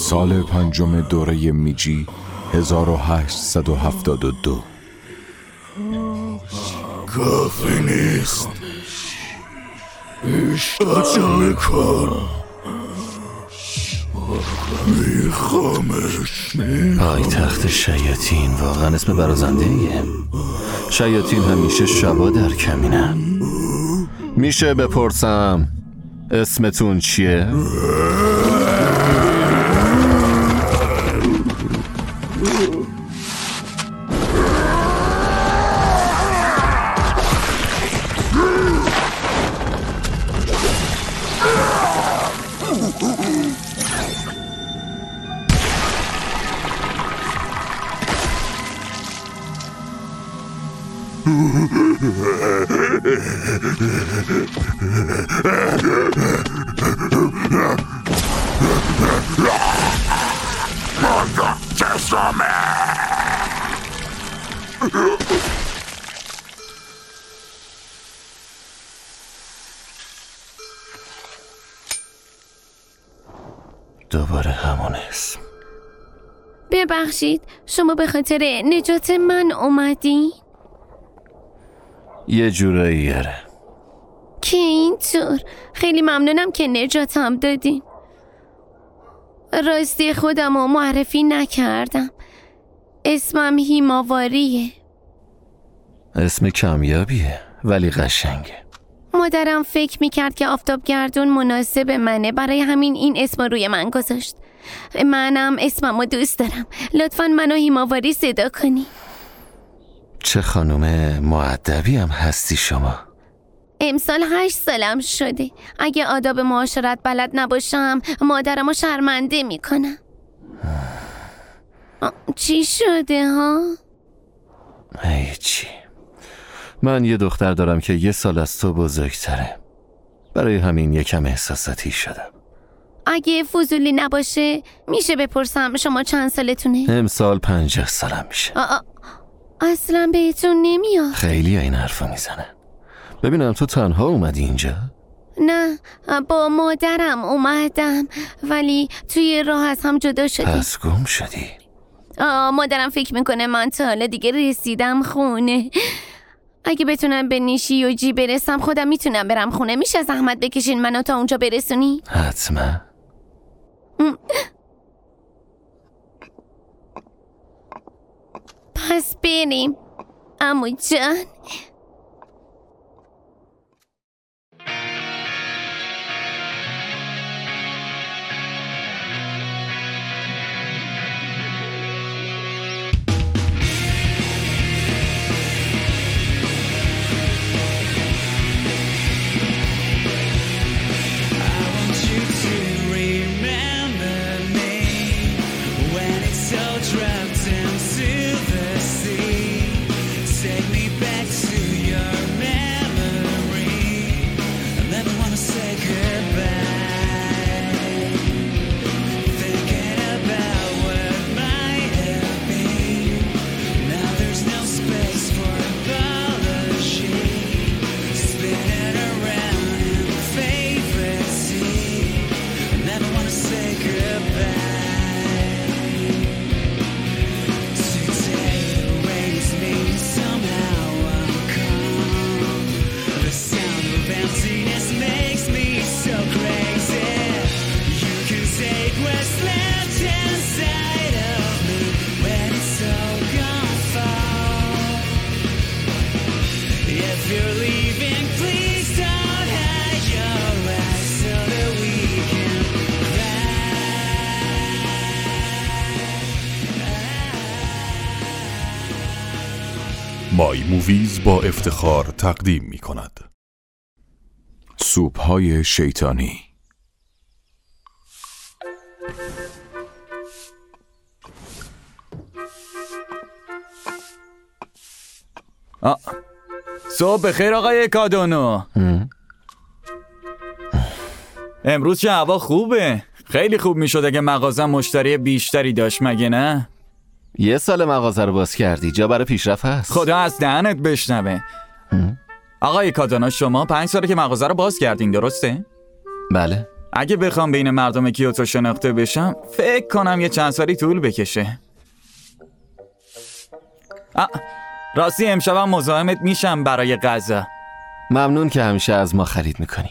سال 5 دوره میجی 1872. کافی نیست، بیشتر کن، میخوامش. پایتخت شیاطین واقعا اسم برازنده ایه. شیاطین همیشه شبا در کمینن. میشه بپرسم اسمتون چیه؟ دوباره همون اسم. ببخشید، شما به خاطر نجات من اومدین؟ یه جورایی یاره. که اینطور؟ خیلی ممنونم که نجاتم دادین. راستی خودم رو معرفی نکردم. اسمم هیماواریه. اسم کمیابیه ولی قشنگه. مادرم فکر میکرد که آفتابگردون مناسب منه، برای همین این اسم روی من گذاشت. منم اسمم رو دوست دارم. لطفاً منو هیماواری صدا کنی. چه خانوم مؤدبی هم هستی شما. امسال 8 سالم شده. اگه آداب معاشرت بلد نباشم مادرمو شرمنده میکنم. چی شده ها؟ هیچی. من یه دختر دارم که 1 سال از تو بزرگتره. برای همین یکم احساساتی شدم. اگه فضولی نباشه میشه بپرسم شما چند سالتونه؟ امسال 50 سالم میشه. اصلا بهتون نمیاد. خیلی این حرفا میزنن. ببینم تو تنها اومدی اینجا؟ نه، با مادرم اومدم ولی توی راه از هم جدا شدیم. پس گم شدی؟ مادرم فکر میکنه من تا حالا دیگه رسیدم خونه. اگه بتونم به نیشیوجی برسم خودم میتونم برم خونه. میشه زحمت بکشین منو تا اونجا برسونی؟ حتما. پس بریم عمو جان. مای موویز با افتخار تقدیم می کند سوپ‌های شیطانی. صبح بخیر آقای کادونو. امروز چه هوا خوبه. خیلی خوب میشد اگه مغازه مشتری بیشتری داشت، مگه نه؟ 1 سال مغازه رو باز کردی، جا برای پیشرفت هست. خدا از دهنت بشنوه. آقای کادونو شما 5 ساله که مغازه رو باز کردین، درسته؟ بله. اگه بخوام بین مردم کیوتو شناخته بشم فکر کنم یه چند سالی طول بکشه. راستی امشبم مزاحمت میشم برای غذا. ممنون که همیشه از ما خرید میکنی.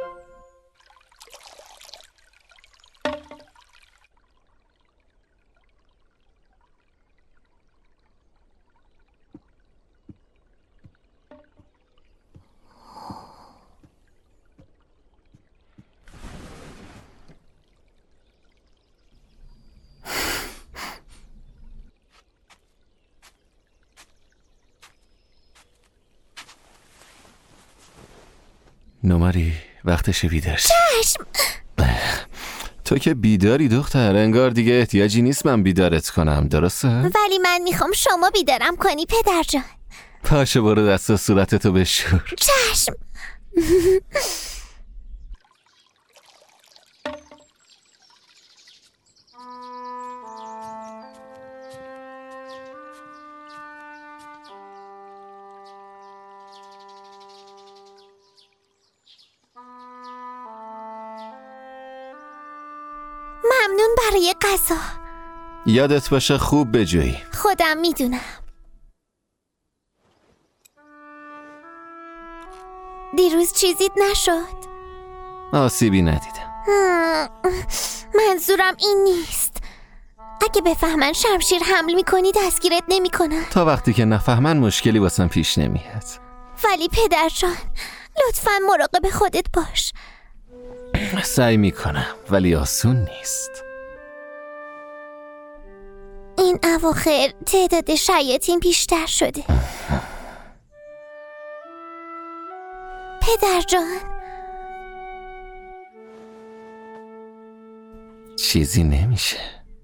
نوماری وقتشه بیدار شی. چشم. تو که بیداری دختر، انگار دیگه احتیاجی نیست من بیدارت کنم، درسته؟ ولی من میخوام شما بیدارم کنی پدر جان. پاشه برو دست و صورتتو بشور. چشم. ممنون برای غذا. یادت باشه خوب بجویی. خودم میدونم. دیروز چیزیت نشد؟ آسیبی ندیدم. منظورم این نیست. اگه بفهمن شمشیر حمل میکنی دستگیرت نمیکنن. تا وقتی که نفهمن مشکلی واسم پیش نمیاد. ولی پدر جان لطفاً مراقب خودت باش. سعی میکنم ولی آسون نیست. این اواخر تعداد شیاطین بیشتر شده. پدر جان چیزی نمیشه.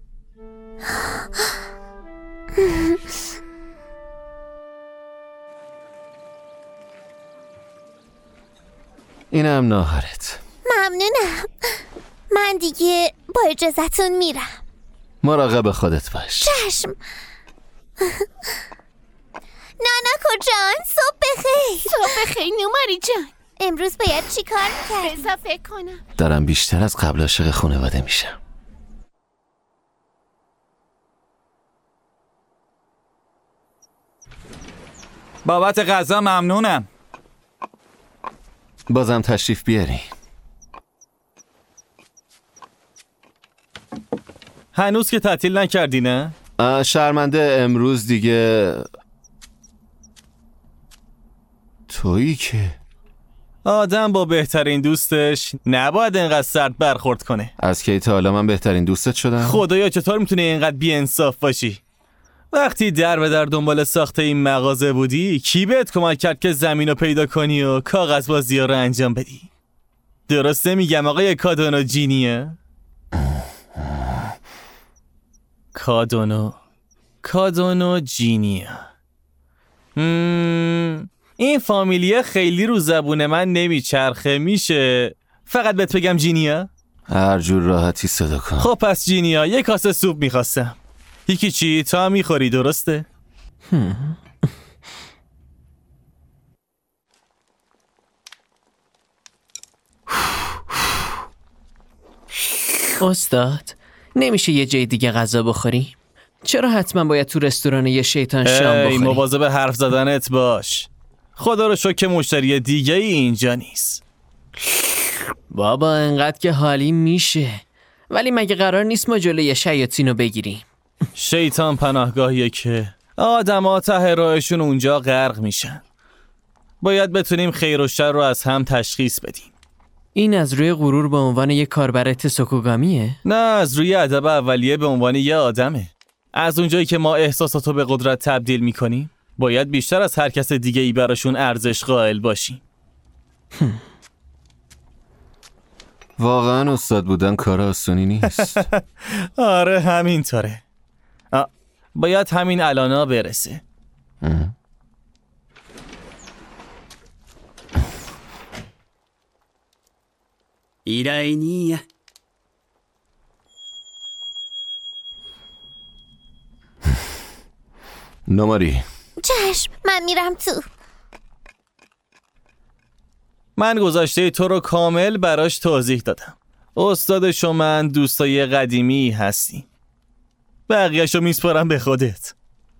اینم ناهارت. ممنونم. من دیگه با اجازتون میرم. مراقب خودت باش. چشم. نانا جان صبح بخیر. صبح بخیر نوماری جان. امروز باید چی کار میکردی؟ بذار فکر کنم. دارم بیشتر از قبل عاشق خانواده میشم. بابت غذا ممنونم. بازم تشریف بیاری. هنوز که تعطیل نکردی نه؟ شرمنده امروز دیگه. تویی که آدم با بهترین دوستش نباید اینقدر سرد برخورد کنه. از کی تا حالا من بهترین دوستت شدم؟ خدایا چطور میتونه اینقدر بی‌انصاف باشی؟ وقتی در به در دنبال ساخت این مغازه بودی کی بهت کمک کرد که زمینو پیدا کنی و کاغذ بازی‌ها رو انجام بدی؟ درسته میگم آقای کادونو جینیه؟ کادونو جینیه. این فامیلیه خیلی رو زبون من نمیچرخه، میشه فقط بهت بگم جینیا؟ هر جور راحتی صدا کن. خب پس جینیا یه کاسه سوپ میخواستم. یکی چی؟ تو هم میخوری درسته؟ استاد نمیشه یه جای دیگه غذا بخوری؟ چرا حتما باید تو رستوران یه شیطان شام بخوری؟ مواظب حرف زدنت باش. خدا رو شکر که مشتری دیگه ای اینجا نیست. بابا انقدر که حالی میشه، ولی مگه قرار نیست ما جلوی شیاطین رو بگیریم؟ شیطان پناهگاهیه که آدم‌ها ته راهشون اونجا غرق میشن. باید بتونیم خیر و شر رو از هم تشخیص بدیم. این از روی غرور به عنوان یک کاربر سوکوگامیه؟ نه، از روی ادب اولیه به عنوان یه آدمه. از اونجایی که ما احساساتو به قدرت تبدیل میکنیم باید بیشتر از هر کس دیگه ای براشون ارزش قائل باشیم. واقعا استاد بودن کار آسونی نیست. آره همینطوره. باید همین الانا برسه. ایرانی نوماری چشم من میرم تو. من گذشته تو رو کامل براش توضیح دادم. استاد شما دوستای قدیمی هستی. بقیه‌شو میسپارم به خودت.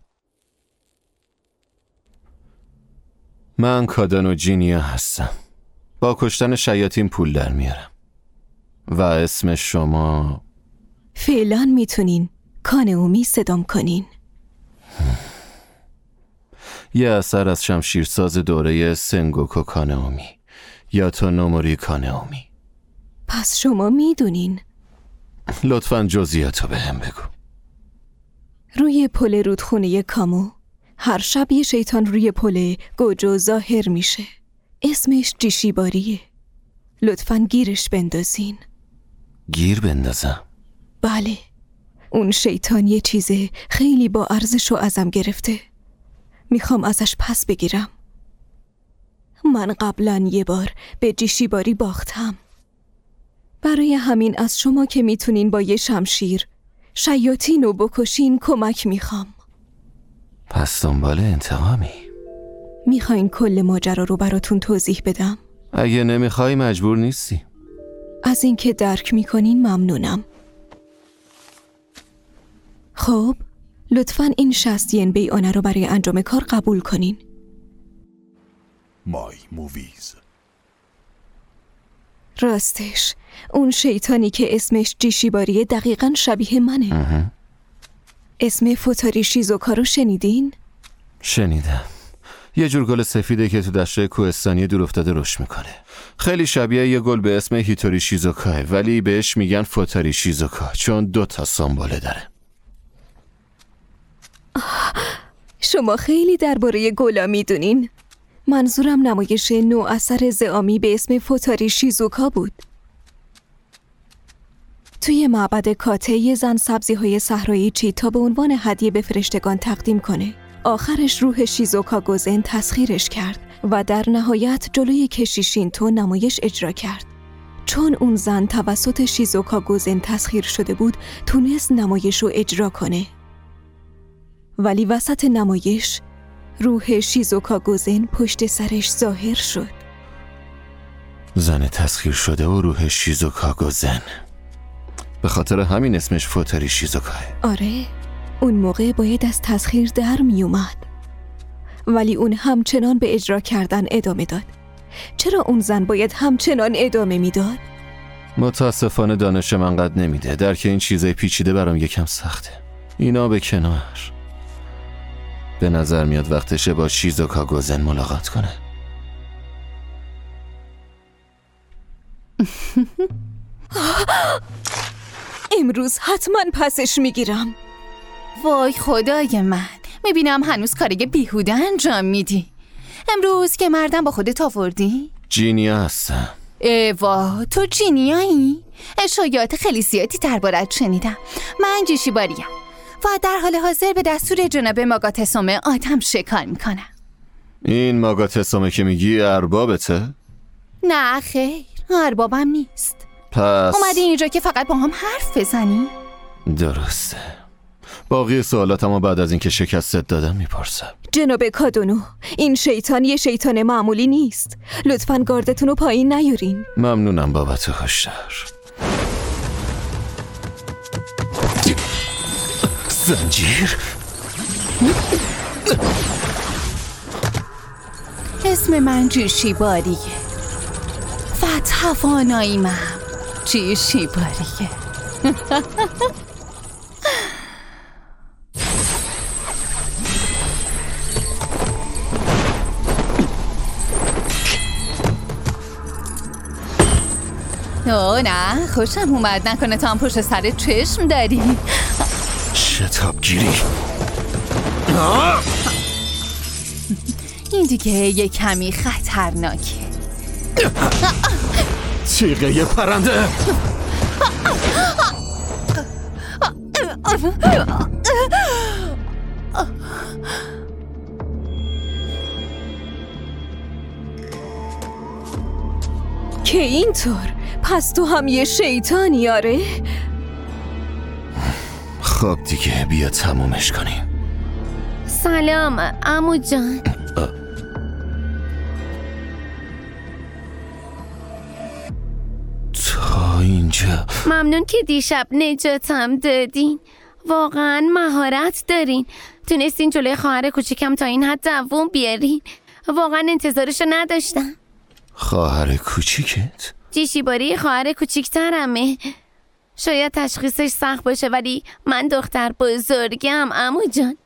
من کادانو جینیا هستم. با کشتن شیاطین پول در میارم. و اسم شما؟ فعلا میتونین کانئومی صدام کنین. یه اثر از شمشیرساز دوره سنگوکو کانئومی یا تونوموری کانئومی. پس شما میدونین. لطفاً جزئیاتو بهم بگو. روی پل رودخونه کامو هر شب یه شیطان روی پل گوجو ظاهر میشه. اسمش جیشیباریه. لطفاً گیرش بندازین. گیر بندازم؟ بله. اون شیطان یه چیز خیلی با ارزشو ازم گرفته. میخوام ازش پس بگیرم. من قبلا یه بار به جیشیباری باختم. برای همین از شما که میتونین با یه شمشیر شیاطین رو بکشین کمک میخوام. پس دنبال انتقامی؟ میخواین کل ماجرا رو براتون توضیح بدم؟ اگه نمیخوای مجبور نیستی. از اینکه درک میکنین ممنونم. خب لطفاً این 60 ین بیعانه رو برای انجام کار قبول کنین. مای موویز. راستش اون شیطانی که اسمش جیشیباریه دقیقاً شبیه منه. اسم فوتاری شیزوکا رو شنیدین؟ شنیدم. یه جور گل سفیده که تو دشت کوهستانی دور افتاده رشد میکنه. خیلی شبیه یه گل به اسم هیتوری شیزوکاه، ولی بهش میگن فوتاری شیزوکا چون 2 سنبله داره. شما خیلی درباره گلا میدونین. منظورم نمایش نوع اثر زعامی به اسم فوتاری شیزوکا بود. توی معبد کاته یه زن سبزی‌های صحرایی چید تا به عنوان هدیه به فرشتگان تقدیم کنه. آخرش روح شیزوکا گوزن تسخیرش کرد و در نهایت جلوی کشی شینتو نمایش اجرا کرد. چون اون زن توسط شیزوکا گوزن تسخیر شده بود تونست نمایش رو اجرا کنه. ولی وسط نمایش روح شیزوکا گوزن پشت سرش ظاهر شد. زن تسخیر شده و روح شیزوکا گوزن. به خاطر همین اسمش فوتاری شیزوکاه. آره، اون موقع باید از تسخیر در می اومد. ولی اون همچنان به اجرا کردن ادامه داد. چرا اون زن باید همچنان ادامه میداد؟ متاسفانه دانش من قد نمیده. درک این چیزای پیچیده برام یکم سخته. اینا به کنار. به نظر میاد وقتشه با شیزوکا گوزن ملاقات کنه. امروز حتما پسش میگیرم. وای خدای من، میبینم هنوز کاری بیهوده انجام میدی. امروز که مردم با خودت آوردی؟ جینیا هستم. ایوا، تو جینیایی؟ شایعات خیلی زیادی دربارت شنیدم. من جیشیباریم و در حال حاضر به دستور جناب ماگاتسومه آدم شکار میکنم. این ماگاتسومه که میگی اربابته؟ نه خیر، اربابم نیست. پس اومدی اینجا که فقط با هم حرف بزنی؟ درسته. باقی سوالاتمو بعد از اینکه شکستت دادم میپرسم. جناب کادونو، این شیطان یه شیطان معمولی نیست. لطفاً گاردتون رو پایین نیارین. ممنونم بابت هشدار. زنجیر؟ اسم من جیشیباریه و تواناییمم جیشیباریه. اوه نه، خوشم اومد. نکنه تا هم پشت سر چشم داری. شتابگیری. این دیگه یه کمی خطرناکه. تیغه پرنده. که اینطور؟ پس تو هم یه شیطانی آره؟ خب دیگه بیا تمومش کنیم. سلام عمو جان. تا اینجا اینجا؟ ممنون که دیشب نجاتم دادین. واقعا مهارت دارین. تونستین جلوی خواهر کوچیکم تا این حد دووم بیارین. واقعا انتظارشو نداشتم. خواهر کوچیکت؟ جیشیباری خواهر کوچیکترمه. شاید تشخیصش سخت باشه ولی من دختر بزرگم عمو جان.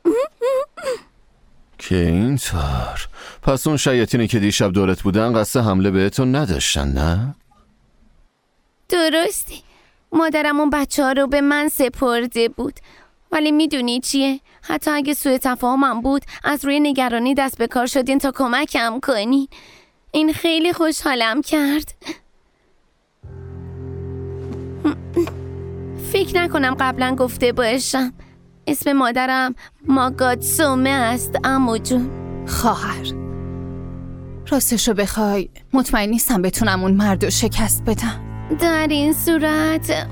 که اینطور. پس اون شیاطینی که دیشب دورت بودن قصد حمله بهتون نداشتن نه؟ درستی. مادرم اون بچه ها رو به من سپرده بود. ولی میدونی چیه؟ حتی اگه سوء تفاهمم بود از روی نگرانی دست به کار شدین تا کمکم کنین. این خیلی خوشحالم کرد. فکر نکنم قبلا گفته باشم. اسم مادرم ماگاتسومه است عمو جون. خواهر، راستشو بخوای مطمئن نیستم بتونم اون مرد رو شکست بدم. در این صورت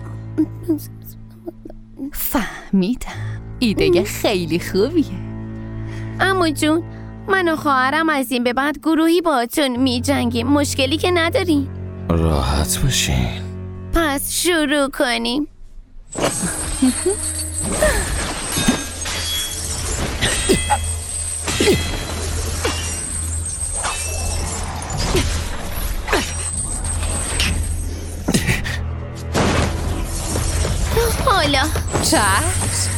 فهمیدم. ایده خیلی خوبیه. عمو جون، من و خواهرم از این به بعد گروهی باهاتون می جنگیم. مشکلی که ندارین. راحت باشین. پس شروع کنیم. حالا چشم.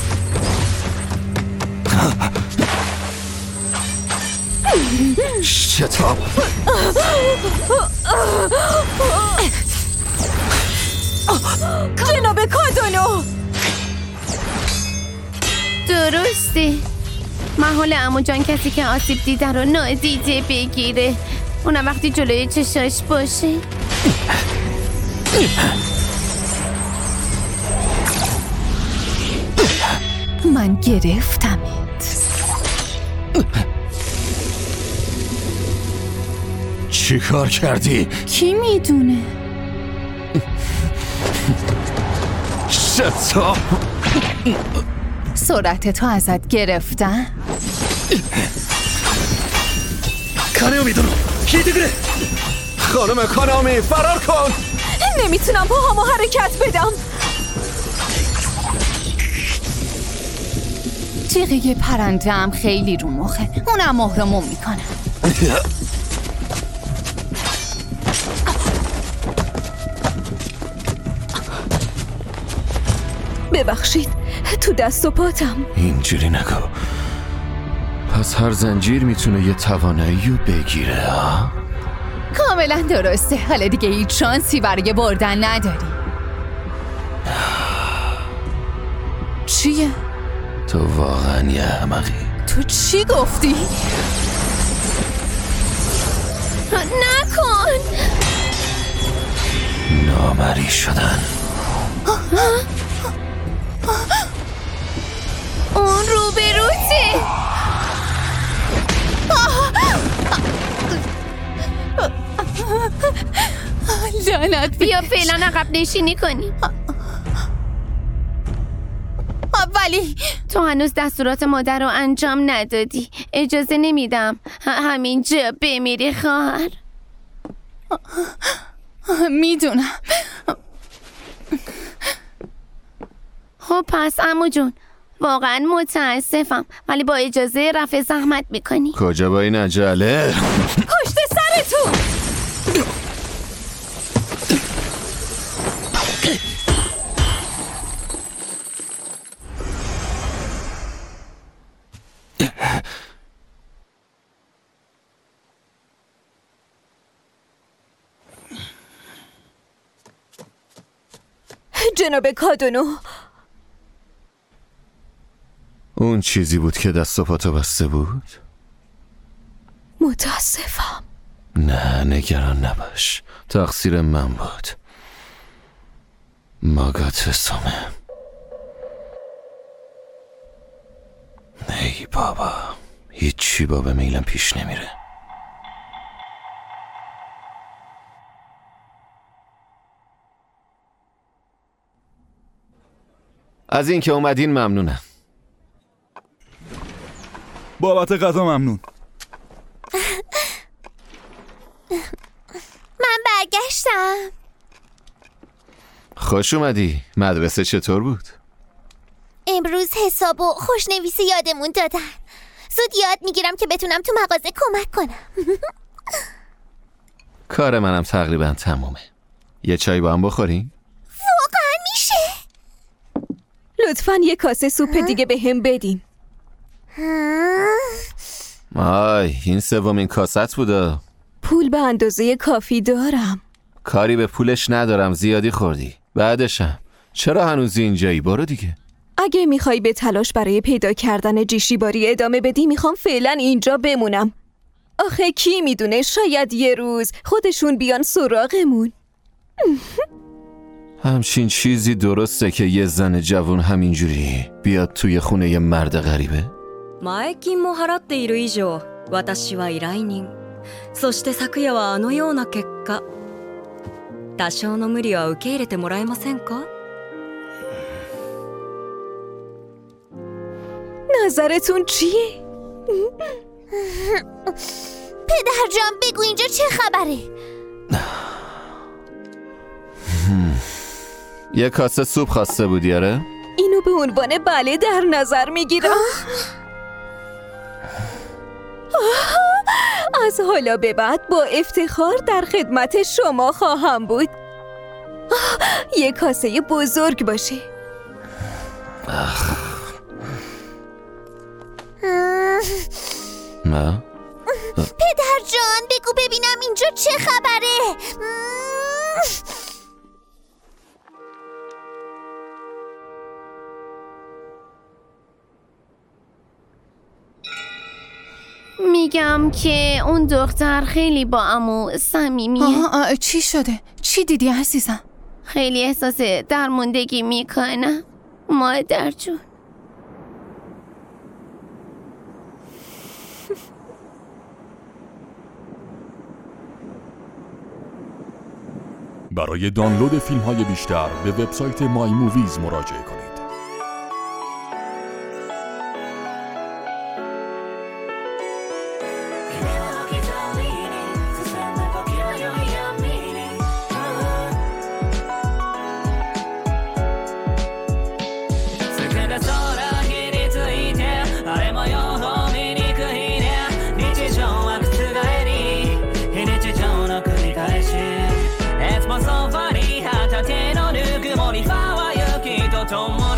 شتاب. جناب کادونو. درسته. محال عمو جان کسی که آسیب دیده رو نادیده بگیره، اونم وقتی جلوی چشاش باشه. من گرفتمت. چی کار کردی؟ کی میدونه؟ شتاب. سرعت تو ازت گرفتم. کانامی دونو کیده گره. خانم کانامی فرار کن. نمیتونم پاهامو حرکت بدم. تیغه پرنده هم خیلی رو مخه. اونم مهرمون میکنه. ببخشید، تو دست و پاتم. اینجوری نگو. پس هر زنجیر میتونه یه توانایی رو بگیره ها؟ کاملا درسته. حالا دیگه هیچ شانسی برای بردن نداری. چیه؟ تو واقعا یه احمقی. تو چی گفتی؟ نکن. نامری شدن. اون روبروته. لعنت بیا فعلا عقب نشینی کنی. ولی تو هنوز دستورات مادر رو انجام ندادی. اجازه نمیدم همینجا بمیری خواهر. میدونم. خب پس عمو جون، واقعا متاسفم ولی با اجازه رفع زحمت میکنی. کجا با این عجله؟ پشت سرتون. جناب کادونو. اون چیزی بود که دست و پاتو بسته بود؟ متاسفم. نه نگران نباش، تقصیر من بود. ماگاتسومه. ای بابا، هیچی با به میلم پیش نمیره. از این که اومدین ممنونم. بابت غذا ممنون. من برگشتم. خوش اومدی. مدرسه چطور بود؟ امروز حساب و خوشنویسی یادمون دادن. زود یاد میگیرم که بتونم تو مغازه کمک کنم. کار منم تقریبا تمومه. یه چای با هم بخوریم؟ واقعا میشه؟ لطفاً یه کاسه سوپ دیگه به هم بدین. آی این سومین کاست بوده. پول به اندازه کافی دارم. کاری به پولش ندارم، زیادی خوردی. بعدشم چرا هنوز اینجایی؟ برو دیگه. اگه میخوای به تلاش برای پیدا کردن جیشیباری ادامه بدی میخوام فعلا اینجا بمونم. آخه کی میدونه شاید یه روز خودشون بیان سراغمون. همچین چیزی درسته که یه زن جوان همینجوری بیاد توی خونه یه مرد غریبه؟ 前金も払っている以上私は依頼人そして昨夜はあのような結果多少の無理は受け入れてもらえませんか نظرتون چیه؟ پدر جان بگو اینجا چه خبره؟ یه کاسه سوپ خواسته بودی آره؟ اینو به عنوان بله در نظر میگیرم. از حالا به بعد با افتخار در خدمت شما خواهم بود. یه کاسه بزرگ باشه. نه؟ پدر جان بگو ببینم اینجا چه خبره؟ میگم که اون دختر خیلی با عمو صمیمیه. چی شده؟ چی دیدی عزیزم؟ خیلی احساس درموندگی میکنم مادر جون. برای دانلود فیلم های بیشتر به وبسایت مای موویز مراجعه کنید. Don't